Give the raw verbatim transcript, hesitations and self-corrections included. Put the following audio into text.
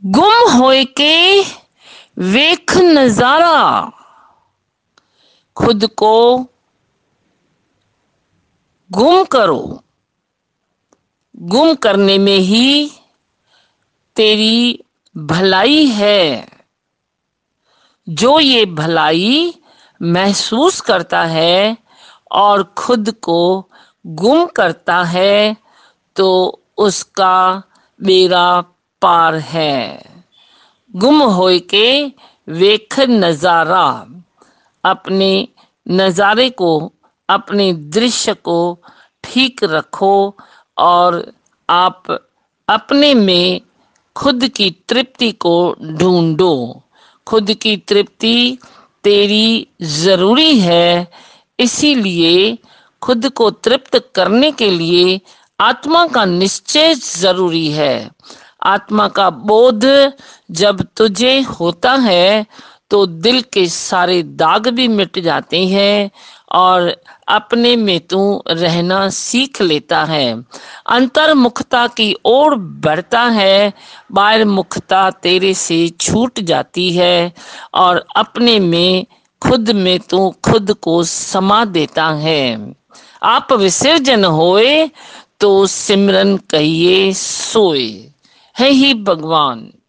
गुम होए के वेख नजारा, खुद को गुम करो। गुम करने में ही तेरी भलाई है। जो ये भलाई महसूस करता है और खुद को गुम करता है तो उसका बेड़ा पार है। गुम होए के वेख नजारा, अपने नजारे को, अपने दृश्य को ठीक रखो और आप अपने में खुद की तृप्ति को ढूंढो। खुद की तृप्ति तेरी जरूरी है, इसीलिए खुद को तृप्त करने के लिए आत्मा का निश्चय जरूरी है। आत्मा का बोध जब तुझे होता है तो दिल के सारे दाग भी मिट जाते हैं और अपने में तू रहना सीख लेता है। अंतर्मुखता की ओर बढ़ता है, बाहर मुखता तेरे से छूट जाती है और अपने में खुद में तू खुद को समा देता है। आप विसर्जन होए तो सिमरन कहिए सोए। है ही भगवान।